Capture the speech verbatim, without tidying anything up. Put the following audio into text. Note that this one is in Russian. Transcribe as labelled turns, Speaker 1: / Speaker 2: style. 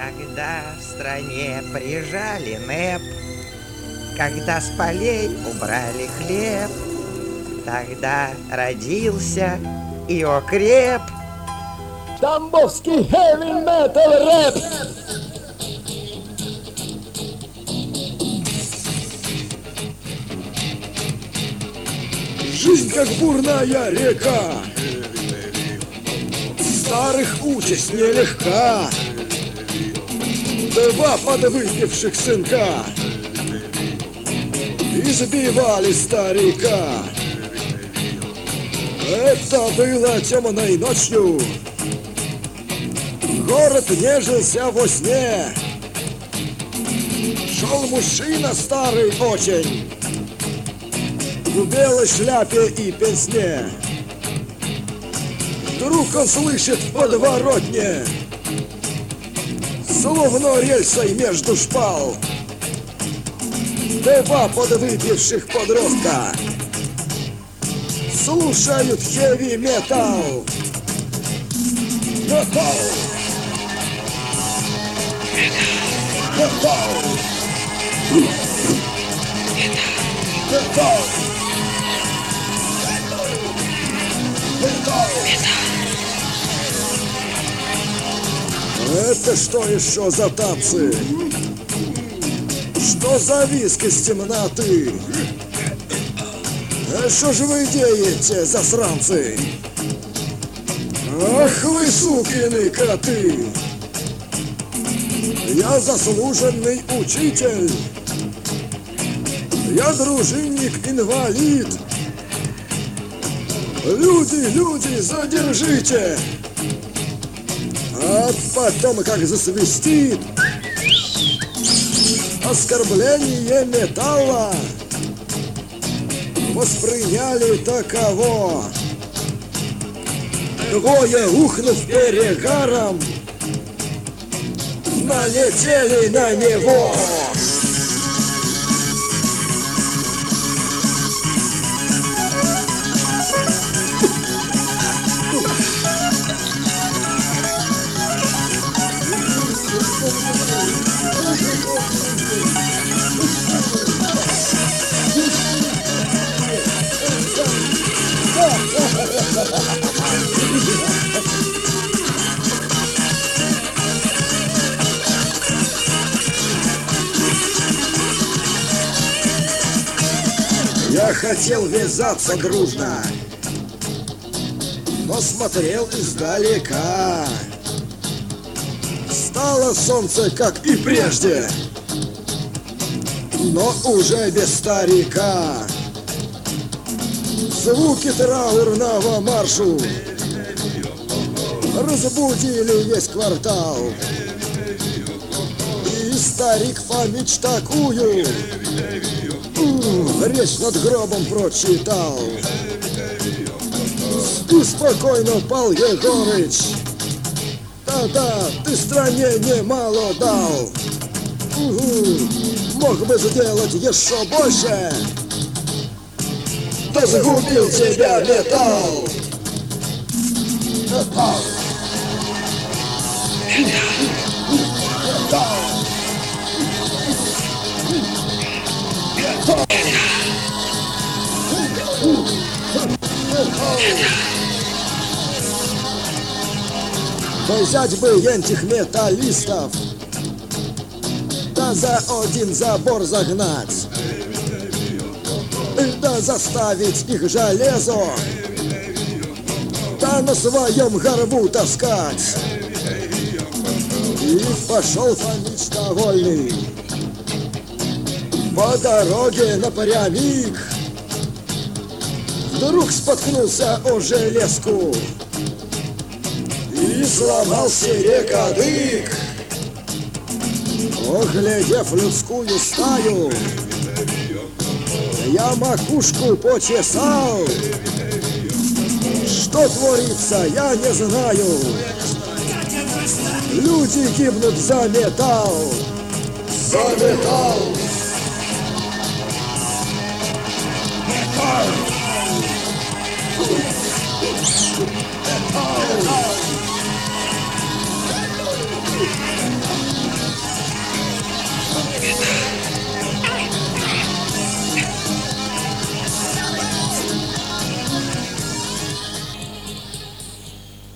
Speaker 1: Когда в стране прижали НЭП, когда с полей убрали хлеб, тогда родился и окреп
Speaker 2: Тамбовский хэви-метал рэп.
Speaker 3: Жизнь как бурная река, старых участь нелегка. Два подвыпивших сынка избивали старика. Это было темной ночью, город нежился во сне. Шел мужчина старый очень, в белой шляпе и пенсне. Вдруг он слышит в подворотне, словно рельсой между шпал, два подвыпивших подростка слушают хэви-метал. Метал! Метал! Метал! Метал! Это что еще за танцы? Что за виск из темноты? А что же вы делаете, засранцы? Ах вы, сукины коты! Я заслуженный учитель, я дружинник-инвалид. Люди, люди, задержите! А потом как засвистит оскорбление металла, восприняли таково. Двое, ухнув перегаром, налетели на него. Я хотел вязаться дружно, но смотрел издалека. Стало солнце, как и прежде, но уже без старика. Звуки траурного маршу разбудили весь квартал. И старик память такую речь над гробом прочитал. И спокойно, Пал Егорыч, да-да, ты стране немало дал. Угу. Мог бы сделать еще больше, да загубил тебя металл. Металл. Металл. Взять бы этих металлистов, да за один забор загнать, да заставить их железо, да на своем горбу таскать. И пошел Фомич довольный по дороге напрямик. Вдруг споткнулся о железку и сломал себе кадык. Оглядев людскую стаю, я макушку почесал. Что творится, я не знаю. Люди гибнут за металл. За металл. Металл. Металл. света.